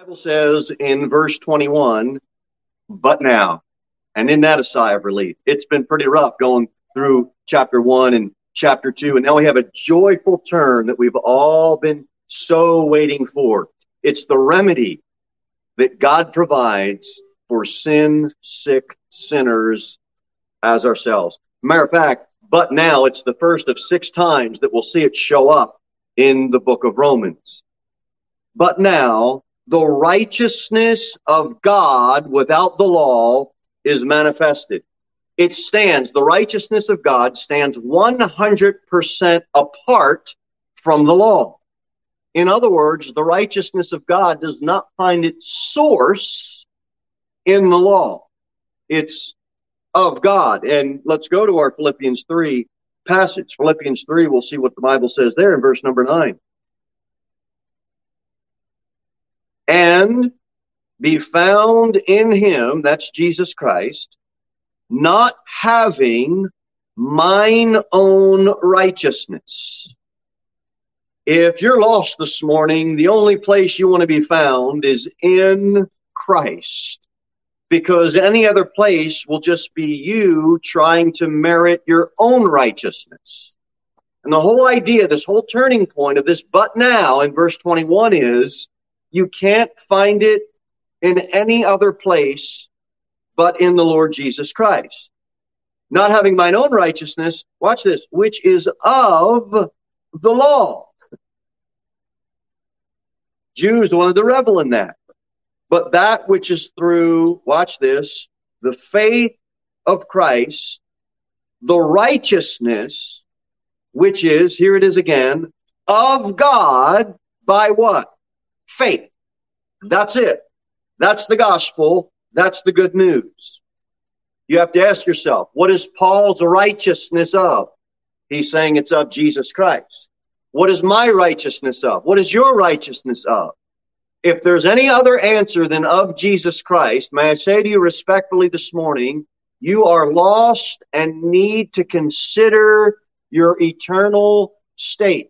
Bible says in verse 21, but now. And in that, a sigh of relief. It's been pretty rough going through chapter 1 and chapter 2. And now we have a joyful turn that we've all been so waiting for. It's the remedy that God provides for sin-sick sinners as ourselves. Matter of fact, but now it's the first of 6 times that we'll see it show up in the book of Romans. But now, the righteousness of God without the law is manifested. It stands, the righteousness of God stands 100% apart from the law. In other words, the righteousness of God does not find its source in the law. It's of God. And let's go to our Philippians 3 passage. Philippians 3, we'll see what the Bible says there in verse number 9. And be found in him, that's Jesus Christ, not having mine own righteousness. If you're lost this morning, the only place you want to be found is in Christ. Because any other place will just be you trying to merit your own righteousness. And the whole idea, this whole turning point of this but now in verse 21 is, you can't find it in any other place but in the Lord Jesus Christ. Not having mine own righteousness, watch this, which is of the law. Jews wanted to revel in that. But that which is through, watch this, the faith of Christ, the righteousness, which is, here it is again, of God by what? Faith. That's it. That's the gospel. That's the good news. You have to ask yourself, what is Paul's righteousness of? He's saying it's of Jesus Christ. What is my righteousness of? What is your righteousness of? If there's any other answer than of Jesus Christ, may I say to you respectfully this morning, you are lost and need to consider your eternal state.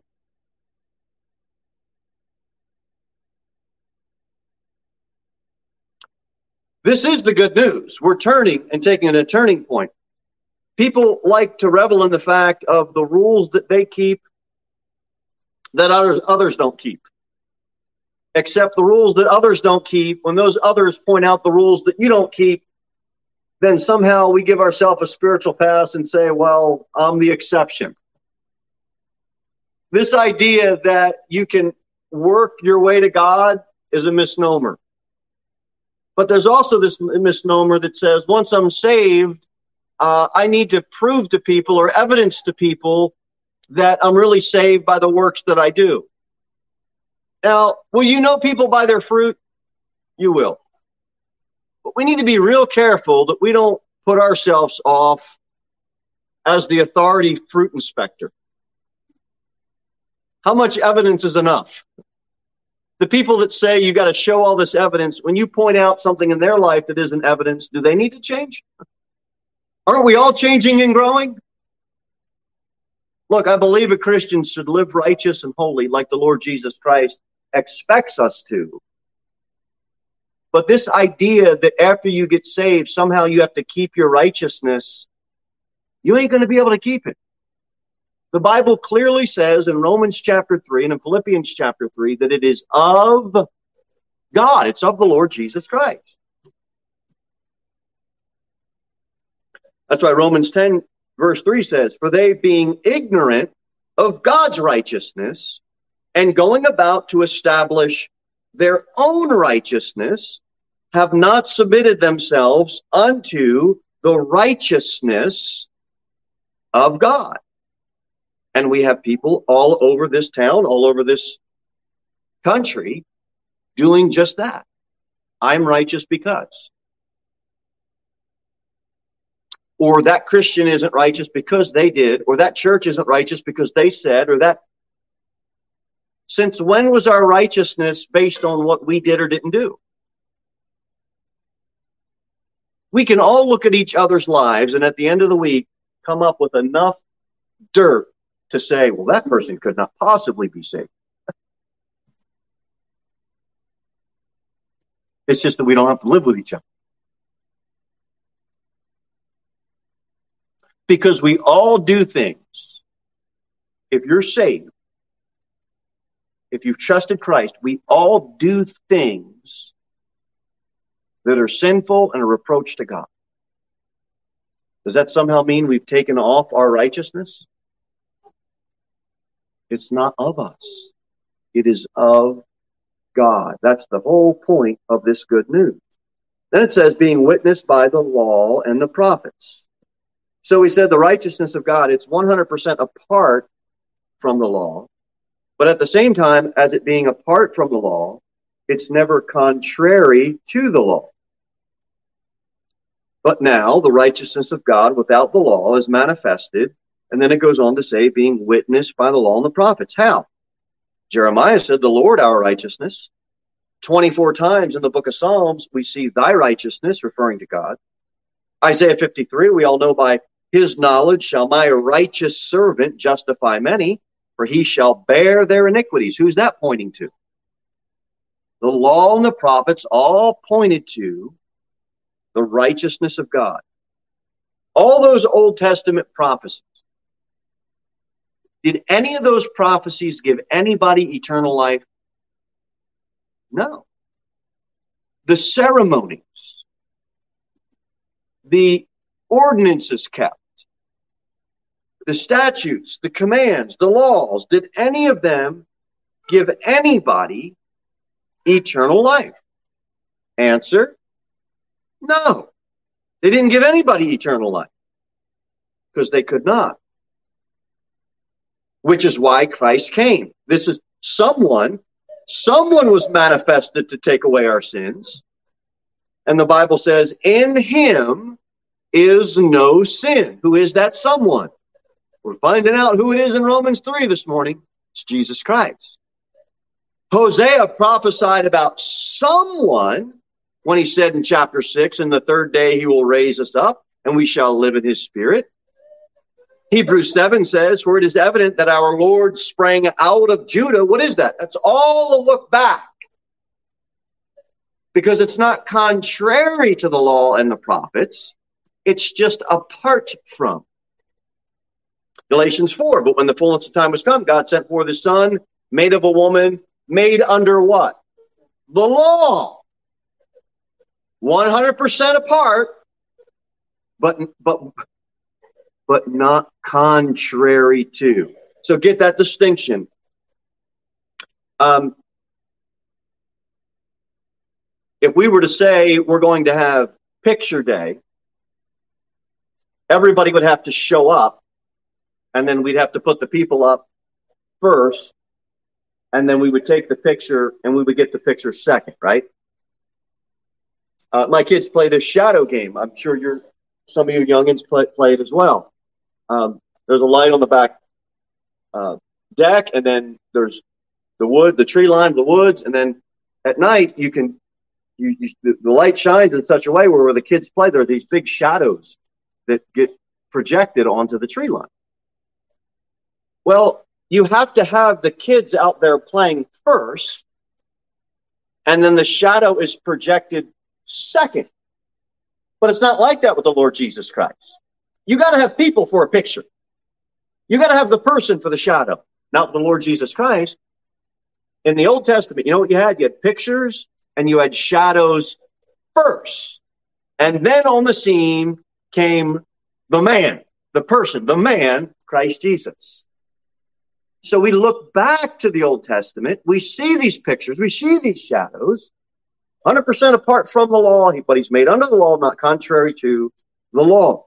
This is the good news. We're turning and taking a turning point. People like to revel in the fact of the rules that they keep that others don't keep. Except the rules that others don't keep, when those others point out the rules that you don't keep, then somehow we give ourselves a spiritual pass and say, well, I'm the exception. This idea that you can work your way to God is a misnomer. But there's also this misnomer that says, once I'm saved, I need to prove to people or evidence to people that I'm really saved by the works that I do. Now, will you know people by their fruit? You will. But we need to be real careful that we don't put ourselves off as the authority fruit inspector. How much evidence is enough? The people that say you got to show all this evidence, when you point out something in their life that isn't evidence, do they need to change? Aren't we all changing and growing? Look, I believe a Christian should live righteous and holy like the Lord Jesus Christ expects us to. But this idea that after you get saved, somehow you have to keep your righteousness, you ain't going to be able to keep it. The Bible clearly says in Romans chapter 3 and in Philippians chapter 3 that it is of God. It's of the Lord Jesus Christ. That's why Romans 10 verse 3 says, for they being ignorant of God's righteousness and going about to establish their own righteousness, have not submitted themselves unto the righteousness of God. And we have people all over this town, all over this country, doing just that. I'm righteous because. Or that Christian isn't righteous because they did, or that church isn't righteous because they said, or that. Since when was our righteousness based on what we did or didn't do? We can all look at each other's lives and at the end of the week come up with enough dirt to say, well, that person could not possibly be saved. It's just that we don't have to live with each other. Because we all do things. If you're saved, if you've trusted Christ, we all do things that are sinful and a reproach to God. Does that somehow mean we've taken off our righteousness? It's not of us. It is of God. That's the whole point of this good news. Then it says, being witnessed by the law and the prophets. So we said the righteousness of God, it's 100% apart from the law. But at the same time, as it being apart from the law, it's never contrary to the law. But now the righteousness of God without the law is manifested. And then it goes on to say, being witnessed by the law and the prophets. How? Jeremiah said, the Lord our righteousness. 24 times in the book of Psalms, we see thy righteousness, referring to God. Isaiah 53, we all know, by his knowledge shall my righteous servant justify many, for he shall bear their iniquities. Who's that pointing to? The law and the prophets all pointed to the righteousness of God. All those Old Testament prophecies. Did any of those prophecies give anybody eternal life? No. The ceremonies, the ordinances kept, the statutes, the commands, the laws, did any of them give anybody eternal life? Answer, no. They didn't give anybody eternal life because they could not. Which is why Christ came. This is someone was manifested to take away our sins. And the Bible says, in him is no sin. Who is that someone? We're finding out who it is in Romans 3 this morning. It's Jesus Christ. Hosea prophesied about someone when he said in chapter 6, in the third day he will raise us up and we shall live in his spirit. Hebrews 7 says, for it is evident that our Lord sprang out of Judah. What is that? That's all a look back. Because it's not contrary to the law and the prophets. It's just apart from. Galatians 4, but when the fullness of time was come, God sent forth his Son, made of a woman, made under what? The law. 100% apart, but not contrary to. So get that distinction. If we were to say we're going to have picture day, everybody would have to show up, and then we'd have to put the people up first, and then we would take the picture, and we would get the picture second, right? My kids play this shadow game. I'm sure some of you youngins play it as well. There's a light on the back deck, and then there's the tree line, the woods, and then at night the light shines in such a way where the kids play, there are these big shadows that get projected onto the tree line. Well, you have to have the kids out there playing first, and then the shadow is projected second. But it's not like that with the Lord Jesus Christ. You got to have people for a picture. You got to have the person for the shadow. Not the Lord Jesus Christ. In the Old Testament, you know what you had? You had pictures and you had shadows first. And then on the scene came the man, the person, the man, Christ Jesus. So we look back to the Old Testament. We see these pictures. We see these shadows. 100% apart from the law, but he's made under the law, not contrary to the law.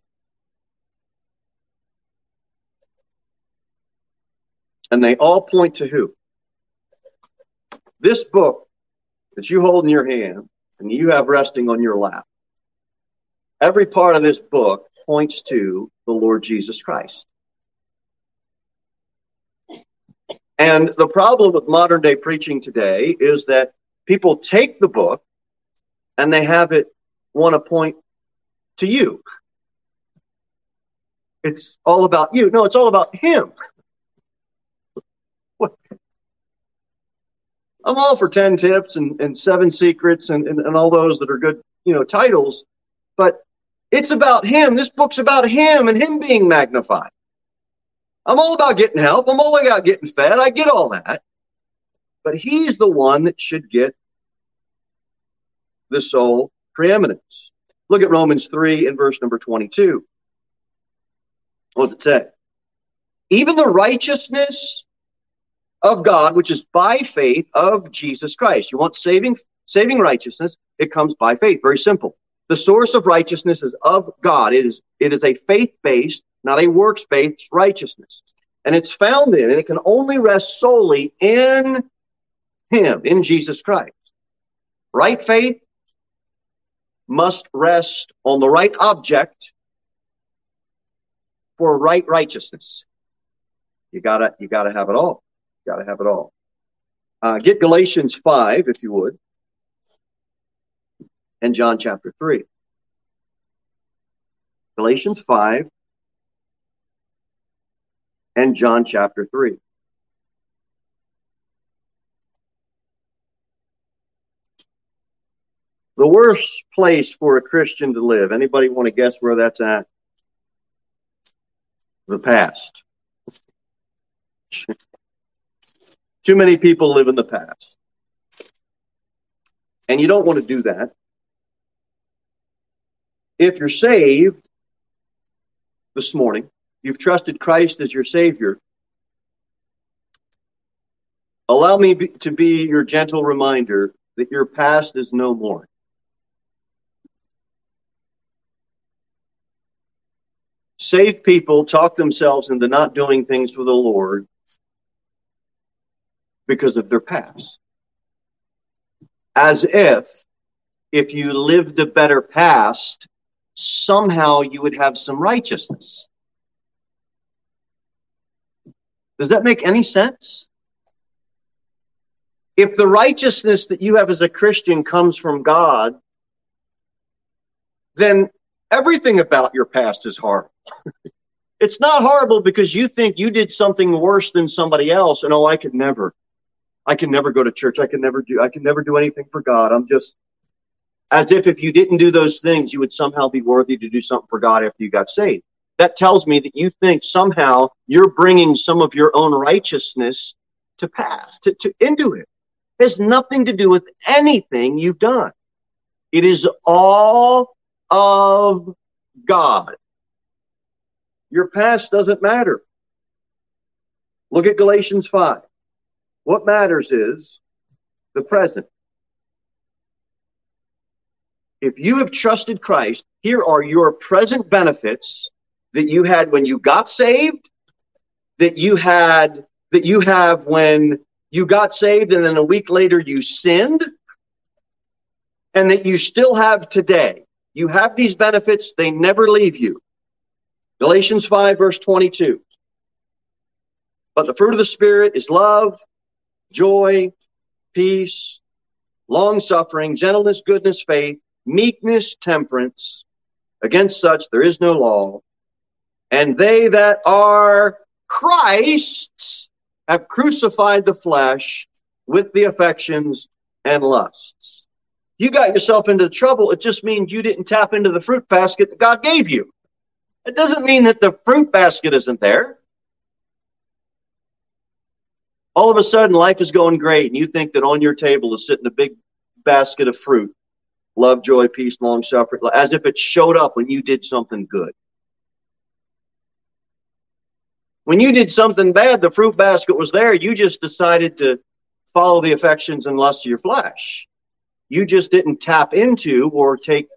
And they all point to who? This book that you hold in your hand and you have resting on your lap. Every part of this book points to the Lord Jesus Christ. And the problem with modern day preaching today is that people take the book and they have it want to point to you. It's all about you. No, it's all about him. I'm all for 10 tips and 7 secrets and all those that are good, titles. But it's about him. This book's about him and him being magnified. I'm all about getting help. I'm all about getting fed. I get all that. But he's the one that should get the sole preeminence. Look at Romans 3 and verse number 22. What does it say? Even the righteousness of God, which is by faith of Jesus Christ. You want saving righteousness, it comes by faith. Very simple. The source of righteousness is of God. It is a faith-based, not a works-based righteousness. And it's found in, and it can only rest solely in him, in Jesus Christ. Right faith must rest on the right object for right righteousness. You gotta have it all. You gotta have it all. Get Galatians 5, if you would, and John chapter 3. Galatians 5 and John chapter 3. The worst place for a Christian to live. Anybody want to guess where that's at? The past. Too many people live in the past. And you don't want to do that. If you're saved this morning, you've trusted Christ as your Savior, allow me to be your gentle reminder that your past is no more. Saved people talk themselves into not doing things for the Lord because of their past. As if you lived a better past, somehow you would have some righteousness. Does that make any sense? If the righteousness that you have as a Christian comes from God, then everything about your past is horrible. It's not horrible because you think you did something worse than somebody else, and I can never go to church. I can never do anything for God. I'm just, as if you didn't do those things, you would somehow be worthy to do something for God after you got saved. That tells me that you think somehow you're bringing some of your own righteousness to pass, into it. It has nothing to do with anything you've done. It is all of God. Your past doesn't matter. Look at Galatians 5. What matters is the present. If you have trusted Christ, here are your present benefits that you had when you got saved, that you have when you got saved and then a week later you sinned, and that you still have today. You have these benefits, they never leave you. Galatians 5, verse 22. But the fruit of the Spirit is love, joy, peace, long-suffering, gentleness, goodness, faith, meekness, temperance. Against such there is no law. And they that are Christ's have crucified the flesh with the affections and lusts. You got yourself into trouble. It just means you didn't tap into the fruit basket that God gave you. It doesn't mean that the fruit basket isn't there. All of a sudden, life is going great, and you think that on your table is sitting a big basket of fruit. Love, joy, peace, long-suffering, as if it showed up when you did something good. When you did something bad, the fruit basket was there. You just decided to follow the affections and lusts of your flesh. You just didn't tap into or take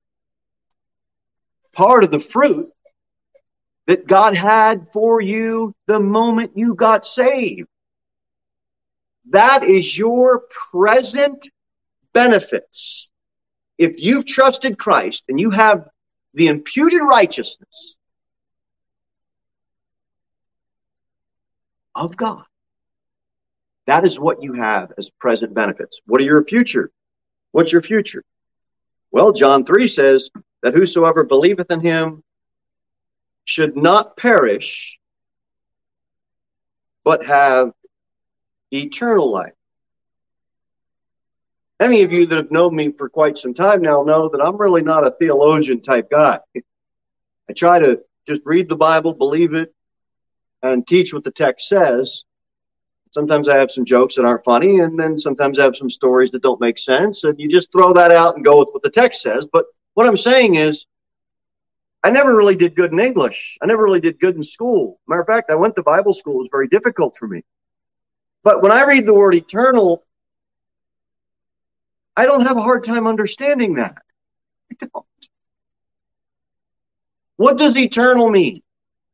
part of the fruit that God had for you the moment you got saved. That is your present benefits. If you've trusted Christ and you have the imputed righteousness of God, that is what you have as present benefits. What are your future? What's your future? Well, John 3 says that whosoever believeth in him should not perish, but have eternal life. Any of you that have known me for quite some time now know that I'm really not a theologian type guy. I try to just read the Bible, believe it, and teach what the text says. Sometimes I have some jokes that aren't funny, and then sometimes I have some stories that don't make sense, and you just throw that out and go with what the text says. But what I'm saying is, I never really did good in English. I never really did good in school. Matter of fact, I went to Bible school. It was very difficult for me. But when I read the word eternal, I don't have a hard time understanding that. I don't. What does eternal mean?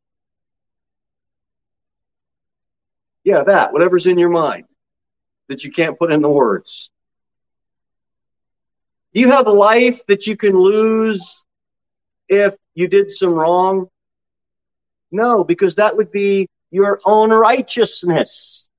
Yeah, that, whatever's in your mind that you can't put in the words. Do you have a life that you can lose if you did some wrong? No, because that would be your own righteousness.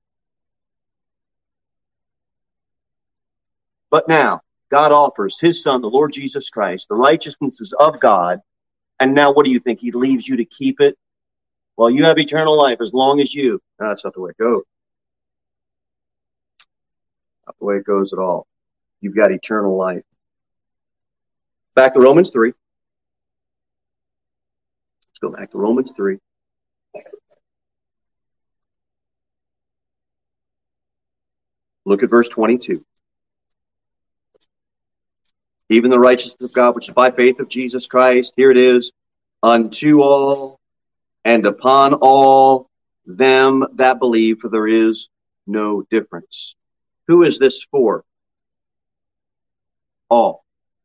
But now, God offers his Son, the Lord Jesus Christ. The righteousness is of God. And now what do you think? He leaves you to keep it? Well, you have eternal life as long as you. No, that's not the way it goes. Not the way it goes at all. You've got eternal life. Back to Romans 3. Let's go back to Romans 3. Look at verse 22. Even the righteousness of God, which is by faith of Jesus Christ, here it is, unto all and upon all them that believe, for there is no difference. Who is this for? All.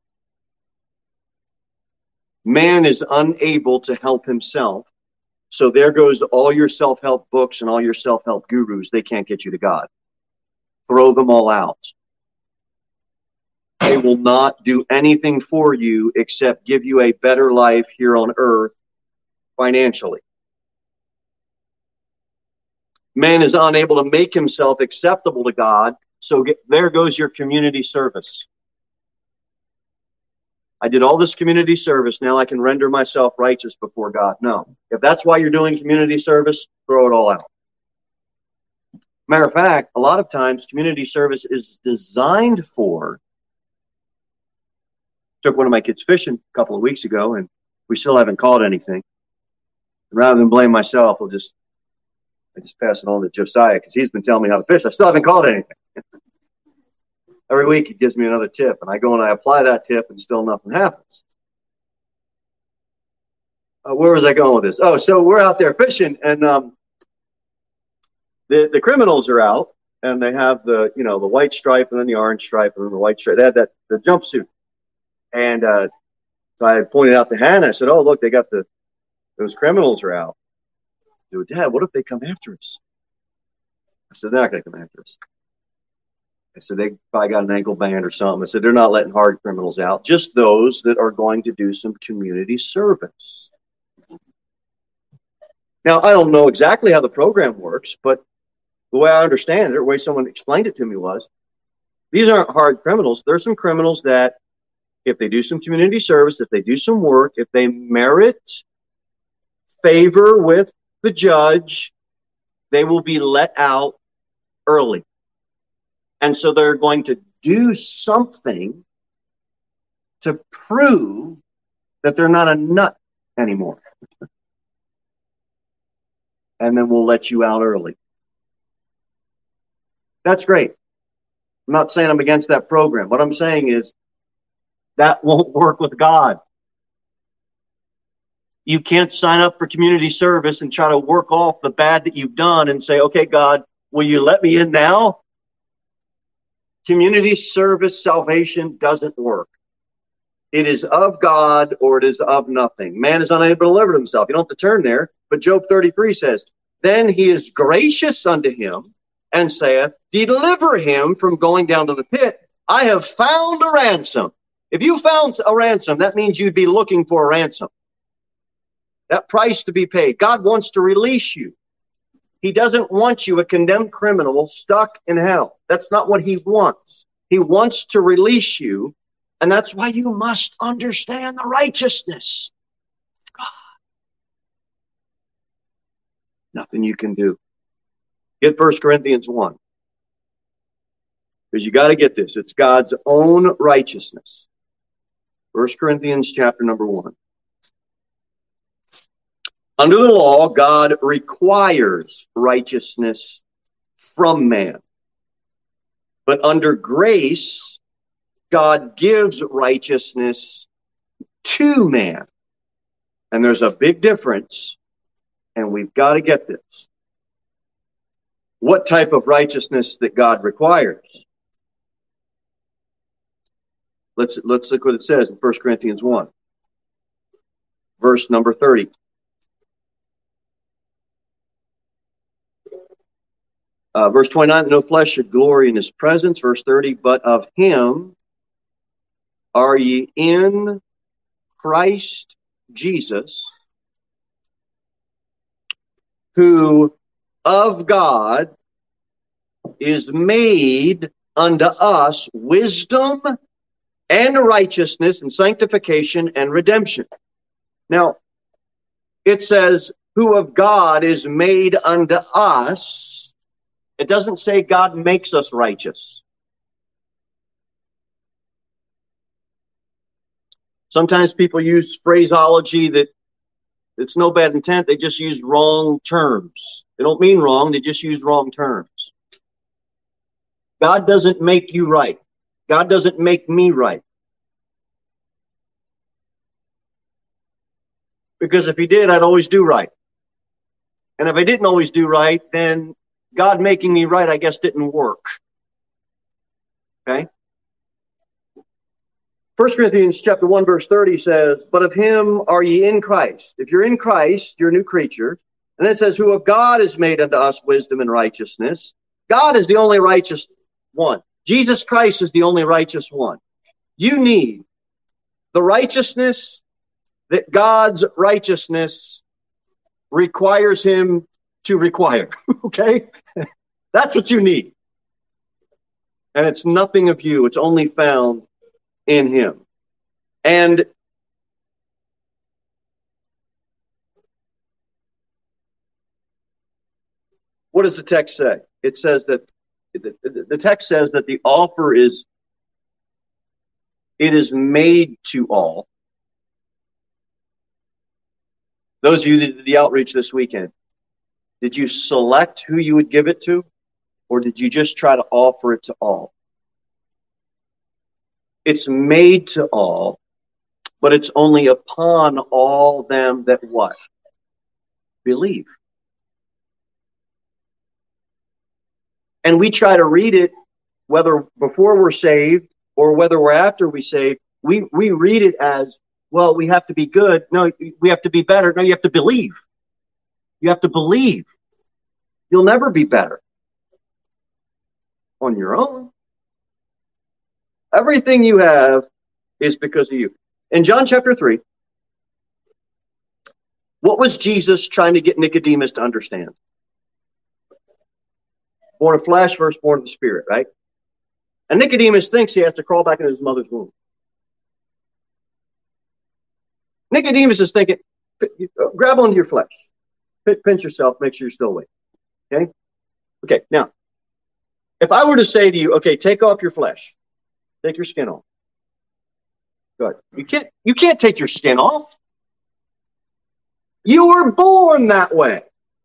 Man is unable to help himself, so there goes all your self-help books and all your self-help gurus. They can't get you to God. Throw them all out. They will not do anything for you except give you a better life here on earth financially. Man is unable to make himself acceptable to God, so there goes your community service. I did all this community service, now I can render myself righteous before God. No. If that's why you're doing community service, throw it all out. Matter of fact, a lot of times community service is designed for. Took one of my kids fishing a couple of weeks ago, and we still haven't caught anything. Rather than blame myself, I just pass it on to Josiah because he's been telling me how to fish. I still haven't caught anything. Every week he gives me another tip, and I go and I apply that tip, and still nothing happens. Where was I going with this? Oh, so we're out there fishing, and the criminals are out, and they have the white stripe, and then the orange stripe, and then the white stripe. They had the jumpsuit, and so I pointed out to Hannah. I said, "Oh, look, they got those criminals are out." She said, "Dad, what if they come after us?" I said, "They're not going to come after us." I said, "They probably got an ankle band or something." I said, "They're not letting hard criminals out, just those that are going to do some community service." Now, I don't know exactly how the program works, but the way I understand it, or the way someone explained it to me was, these aren't hard criminals. There's some criminals that, if they do some community service, if they do some work, if they merit favor with the judge, they will be let out early. And so they're going to do something to prove that they're not a nut anymore. And then we'll let you out early. That's great. I'm not saying I'm against that program. What I'm saying is that won't work with God. You can't sign up for community service and try to work off the bad that you've done and say, "Okay, God, will you let me in now?" Community service salvation doesn't work. It is of God or it is of nothing. Man is unable to deliver himself. You don't have to turn there, but Job 33 says, "Then he is gracious unto him and saith, deliver him from going down to the pit. I have found a ransom." If you found a ransom, that means you'd be looking for a ransom. That price to be paid. God wants to release you. He doesn't want you, a condemned criminal, stuck in hell. That's not what he wants. He wants to release you, and that's why you must understand the righteousness of God. Nothing you can do. Get 1 Corinthians 1. Because you got to get this. It's God's own righteousness. 1 Corinthians chapter number 1. Under the law, God requires righteousness from man. But under grace, God gives righteousness to man. And there's a big difference, and we've got to get this. What type of righteousness that God requires? Let's look what it says in 1 Corinthians 1, verse number 30. Verse 29, no flesh should glory in his presence. Verse 30, but of him are ye in Christ Jesus, who of God is made unto us wisdom and righteousness and sanctification and redemption. Now, it says, who of God is made unto us. It doesn't say God makes us righteous. Sometimes people use phraseology that it's no bad intent. They just use wrong terms. They don't mean wrong. They just use wrong terms. God doesn't make you right. God doesn't make me right. Because if he did, I'd always do right. And if I didn't always do right, then God making me right, I guess, didn't work. Okay? 1 Corinthians chapter 1, verse 30 says, but of him are ye in Christ. If you're in Christ, you're a new creature. And then it says, who of God is made unto us wisdom and righteousness. God is the only righteous one. Jesus Christ is the only righteous one. You need the righteousness that God's righteousness requires him to require. Okay? That's what you need. And it's nothing of you. It's only found in him. And what does the text say? It says that the text says that the offer is, it is made to all. Those of you that did the outreach this weekend, did you select who you would give it to? Or did you just try to offer it to all? It's made to all, but it's only upon all them that what? Believe. And we try to read it, whether before we're saved or whether we're after we saved, we read it as, well, we have to be good. No, we have to be better. No, you have to believe. You have to believe. You'll never be better on your own. Everything you have is because of you. In John chapter 3, what was Jesus trying to get Nicodemus to understand? Born of flesh versus born of the Spirit, right? And Nicodemus thinks he has to crawl back into his mother's womb. Nicodemus is thinking, grab onto your flesh. Pinch yourself, make sure you're still awake. Okay? Okay, now, if I were to say to you, okay, take off your flesh. Take your skin off. Good. You can't take your skin off. You were born that way.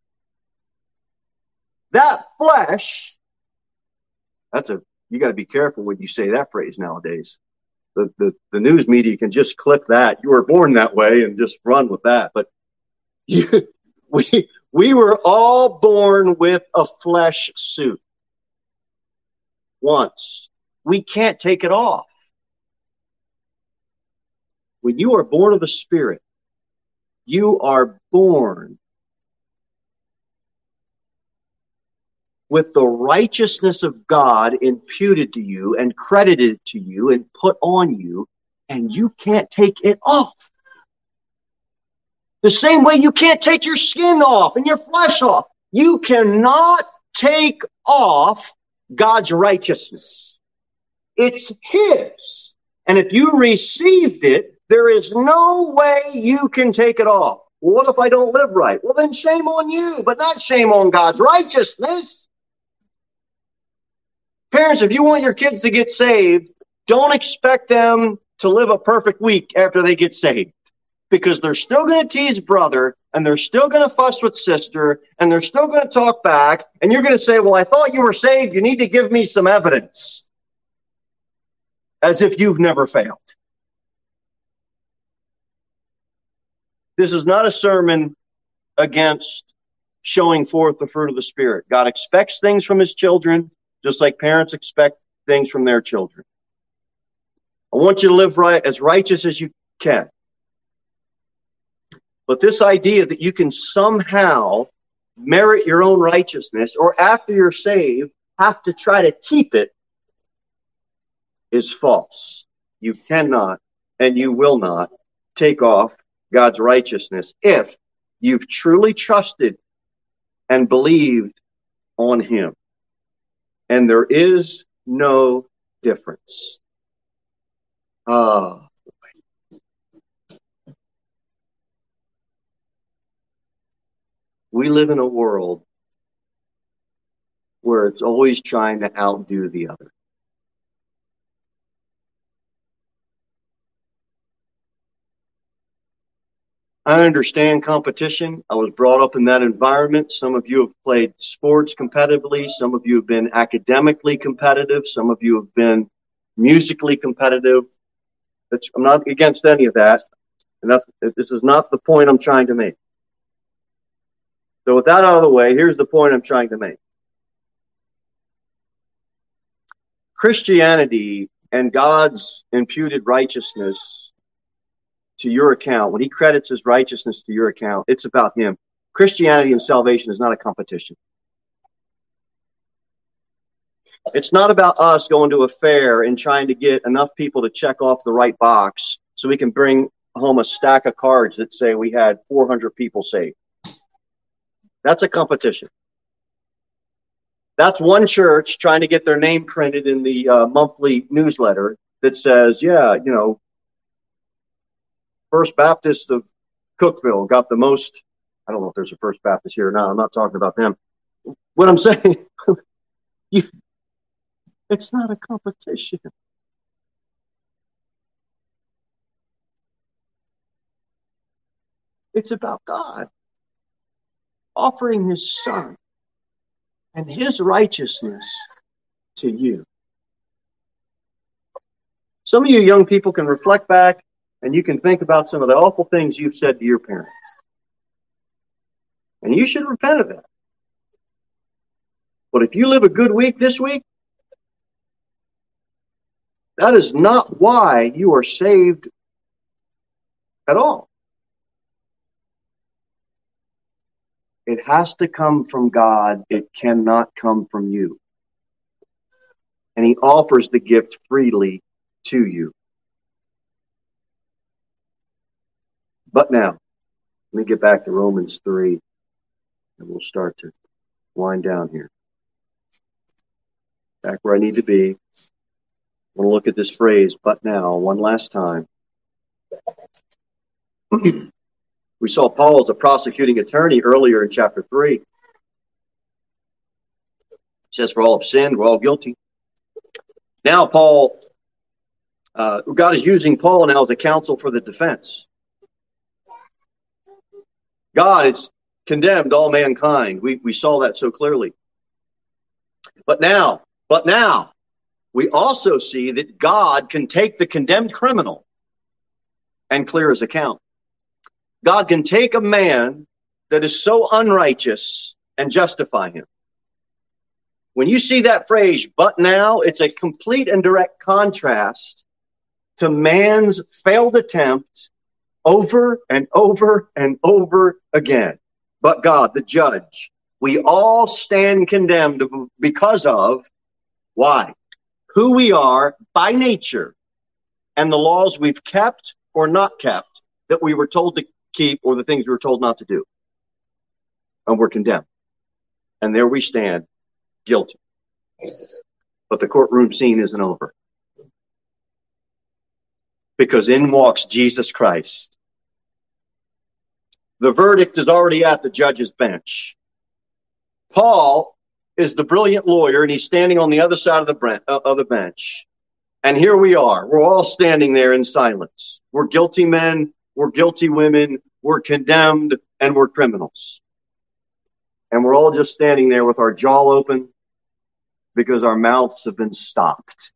That flesh, you got to be careful when you say that phrase nowadays. The news media can just clip that. You were born that way and just run with that. But we were all born with a flesh suit. Once. We can't take it off. When you are born of the Spirit, you are born with the righteousness of God imputed to you and credited to you and put on you, and you can't take it off. The same way you can't take your skin off and your flesh off. You cannot take off God's righteousness. It's His. And if you received it, there is no way you can take it off. Well, what if I don't live right? Well, then shame on you, but not shame on God's righteousness. Parents, if you want your kids to get saved, don't expect them to live a perfect week after they get saved. Because they're still going to tease brother, and they're still going to fuss with sister, and they're still going to talk back, and you're going to say, well, I thought you were saved. You need to give me some evidence. As if you've never failed. This is not a sermon against showing forth the fruit of the Spirit. God expects things from his children, just like parents expect things from their children. I want you to live right, as righteous as you can. But this idea that you can somehow merit your own righteousness, or after you're saved, have to try to keep it, is false. You cannot and you will not take off God's righteousness if you've truly trusted and believed on him. And there is no difference. We live in a world where it's always trying to outdo the other. I understand competition. I was brought up in that environment. Some of you have played sports competitively. Some of you have been academically competitive. Some of you have been musically competitive. I'm not against any of that. And this is not the point I'm trying to make. So with that out of the way, here's the point I'm trying to make. Christianity and God's imputed righteousness to your account, when he credits his righteousness to your account, it's about him. Christianity and salvation is not a competition. It's not about us going to a fair and trying to get enough people to check off the right box so we can bring home a stack of cards that say we had 400 people saved. That's a competition. That's one church trying to get their name printed in the monthly newsletter that says, yeah, you know, First Baptist of Cookeville got the most. I don't know if there's a First Baptist here or not. I'm not talking about them. What I'm saying, it's not a competition. It's about God offering his son and his righteousness to you. Some of you young people can reflect back and you can think about some of the awful things you've said to your parents. And you should repent of that. But if you live a good week this week, that is not why you are saved at all. It has to come from God. It cannot come from you. And he offers the gift freely to you. But now, let me get back to Romans 3, and we'll start to wind down here. Back where I need to be. I want to look at this phrase, but now, one last time. We saw Paul as a prosecuting attorney earlier in chapter 3. It says, for all have sinned, we're all guilty. Now God is using Paul now as a counsel for the defense. God has condemned all mankind. We saw that so clearly. But now, we also see that God can take the condemned criminal and clear his account. God can take a man that is so unrighteous and justify him. When you see that phrase, but now, it's a complete and direct contrast to man's failed attempt over and over and over again. But God, the judge, we all stand condemned because of, why? Who we are by nature and the laws we've kept or not kept that we were told to keep or the things we were told not to do. And we're condemned. And there we stand, guilty. But the courtroom scene isn't over. Because in walks Jesus Christ. The verdict is already at the judge's bench. Paul is the brilliant lawyer, and he's standing on the other side of the bench. And here we are. We're all standing there in silence. We're guilty men. We're guilty women. We're condemned, and we're criminals. And we're all just standing there with our jaw open because our mouths have been stopped.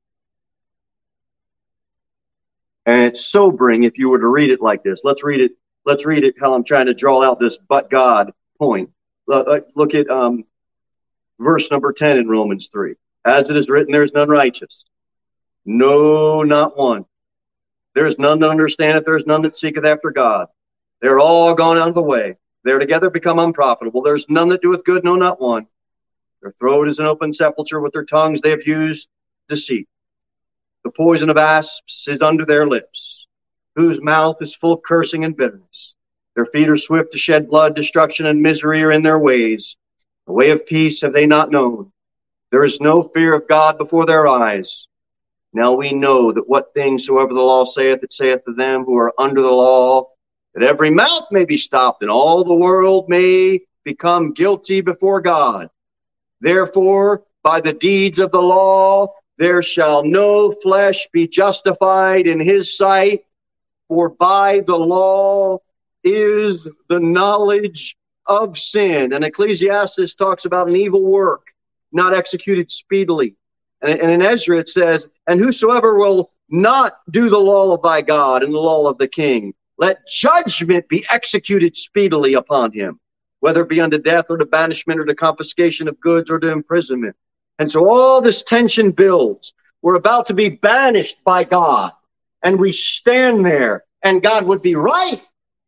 And it's sobering if you were to read it like this. Let's read it. Let's read it how I'm trying to draw out this but God point. Look at verse number 10 in Romans 3. As it is written, there is none righteous. No, not one. There is none that understandeth. There is none that seeketh after God. They're all gone out of the way. They're together become unprofitable. There's none that doeth good, no, not one. Their throat is an open sepulchre. With their tongues they have used deceit. The poison of asps is under their lips, whose mouth is full of cursing and bitterness. Their feet are swift to shed blood. Destruction and misery are in their ways. The way of peace have they not known. There is no fear of God before their eyes. Now we know that what things soever the law saith, it saith to them who are under the law, that every mouth may be stopped, and all the world may become guilty before God. Therefore, by the deeds of the law, there shall no flesh be justified in his sight, for by the law is the knowledge of sin. And Ecclesiastes talks about an evil work not executed speedily. And in Ezra it says, and whosoever will not do the law of thy God and the law of the king, let judgment be executed speedily upon him, whether it be unto death or to banishment or to confiscation of goods or to imprisonment. And so all this tension builds. We're about to be banished by God. And we stand there, and God would be right.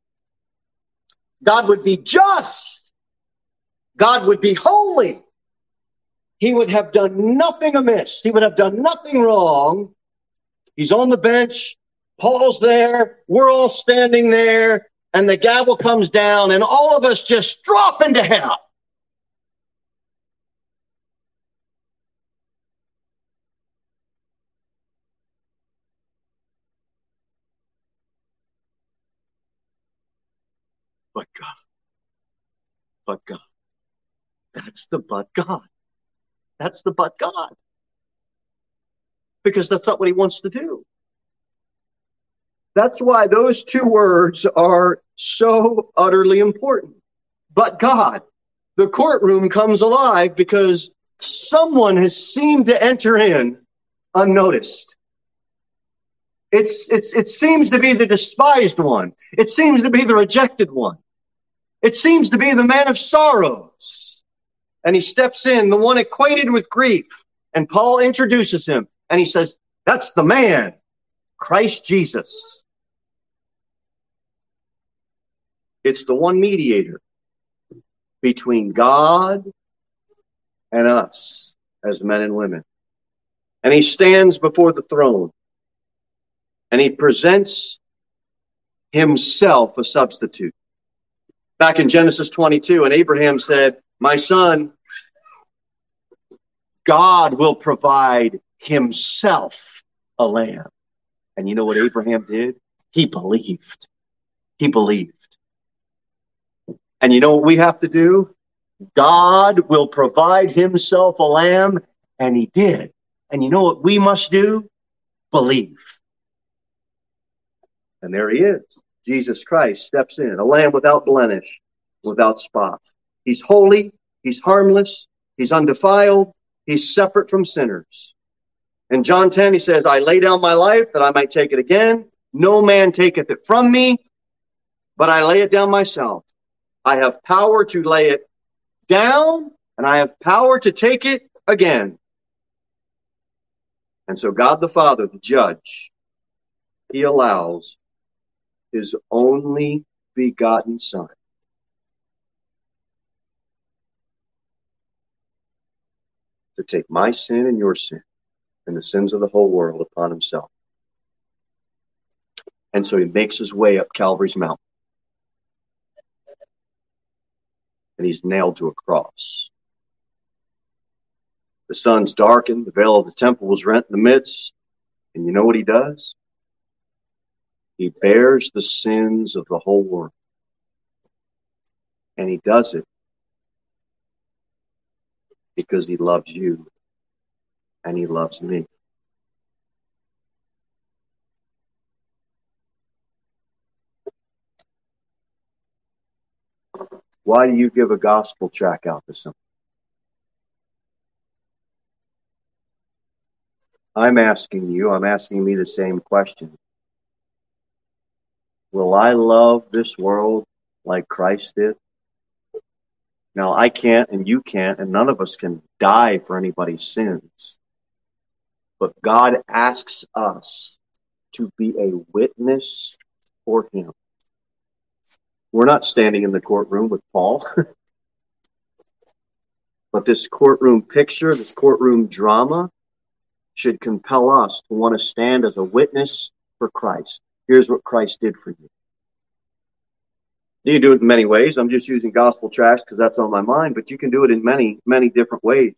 God would be just. God would be holy. He would have done nothing amiss. He would have done nothing wrong. He's on the bench. Paul's there. We're all standing there. And the gavel comes down, and all of us just drop into hell. But God. But God. That's the but God. That's the but God. Because that's not what he wants to do. That's why those two words are so utterly important. But God. The courtroom comes alive because someone has seemed to enter in unnoticed. It seems to be the despised one. It seems to be the rejected one. It seems to be the man of sorrows. And he steps in, the one acquainted with grief. And Paul introduces him. And he says, that's the man, Christ Jesus. It's the one mediator between God and us as men and women. And he stands before the throne. And he presents himself a substitute. Back in Genesis 22, and Abraham said, my son, God will provide himself a lamb. And you know what Abraham did? He believed. He believed. And you know what we have to do? God will provide himself a lamb, and he did. And you know what we must do? Believe. And there he is. Jesus Christ steps in, a lamb without blemish, without spot. He's holy, he's harmless, he's undefiled, he's separate from sinners. In John 10, he says, I lay down my life that I might take it again. No man taketh it from me, but I lay it down myself. I have power to lay it down, and I have power to take it again. And so God the Father, the judge, he allows his only begotten Son to take my sin and your sin and the sins of the whole world upon himself. And so he makes his way up Calvary's mountain. And he's nailed to a cross. The sun's darkened, the veil of the temple was rent in the midst. And you know what he does? He bears the sins of the whole world. And he does it Because he loves you and he loves me. Why do you give a gospel tract out to someone? I'm asking me the same question. Will I love this world like Christ did? Now, I can't and you can't, and none of us can die for anybody's sins. But God asks us to be a witness for him. We're not standing in the courtroom with Paul. But this courtroom picture, this courtroom drama, should compel us to want to stand as a witness for Christ. Here's what Christ did for you. You can do it in many ways. I'm just using gospel tracts because that's on my mind, but you can do it in many, many different ways.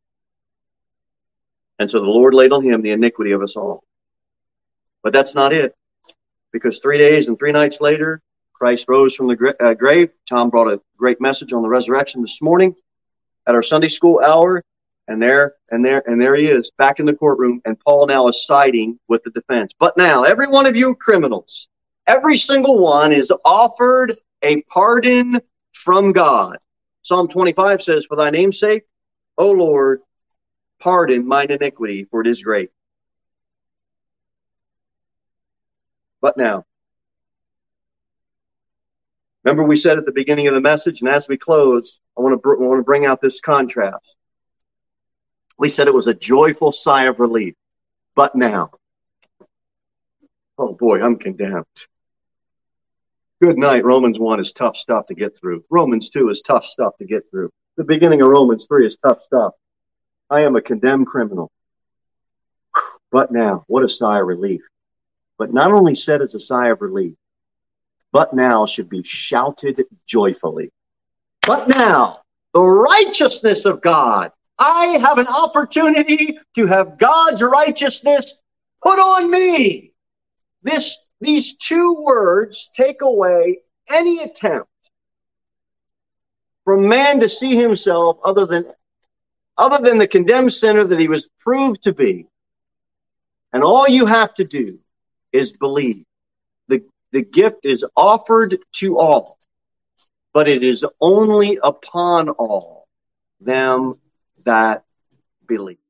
And so the Lord laid on him the iniquity of us all. But that's not it. Because 3 days and 3 nights later, Christ rose from the grave. Tom brought a great message on the resurrection this morning at our Sunday school hour. And there he is, back in the courtroom. And Paul now is siding with the defense. But now, every one of you criminals, every single one is offered a pardon from God. Psalm 25 says, for thy name's sake, O Lord, pardon mine iniquity, for it is great. But now, remember we said at the beginning of the message, and as we close, I want to bring out this contrast. We said it was a joyful sigh of relief. But now, oh boy, I'm condemned. Good night. Romans 1 is tough stuff to get through. Romans 2 is tough stuff to get through. The beginning of Romans 3 is tough stuff. I am a condemned criminal. But now, what a sigh of relief. But not only said as a sigh of relief, but now should be shouted joyfully. But now, the righteousness of God. I have an opportunity to have God's righteousness put on me. These 2 words take away any attempt from man to see himself other than the condemned sinner that he was proved to be. And all you have to do is believe. The gift is offered to all, but it is only upon all them that believe.